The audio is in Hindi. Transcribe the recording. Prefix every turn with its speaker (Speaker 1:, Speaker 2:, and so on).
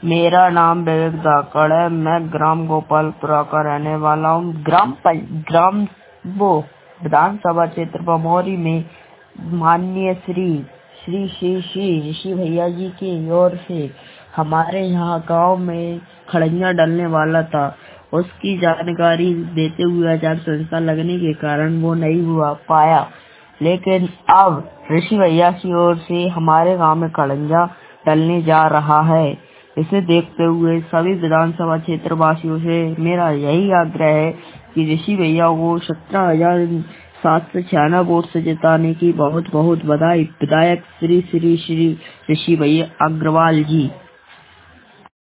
Speaker 1: मेरा नाम विवेक धाकड़ है। मैं ग्राम गोपालपुरा का रहने वाला हूँ। ग्राम वो विधानसभा क्षेत्र बमोरी में माननीय श्री श्री श्री श्री ऋषि भैया जी की ओर से हमारे यहाँ गांव में खड़ंजा डलने वाला था। उसकी जानकारी देते हुए आचार संहिता लगने के कारण वो नहीं हुआ पाया, लेकिन अब ऋषि भैया की ओर से हमारे गांव में खड़ंजा डलने जा रहा है। इसे देखते हुए सभी विधानसभा क्षेत्र वासियों से मेरा यही आग्रह है कि ऋषि भैया को 17,796 वोट से जिताने की बहुत बहुत बधाई। विधायक श्री श्री श्री ऋषि भैया अग्रवाल जी।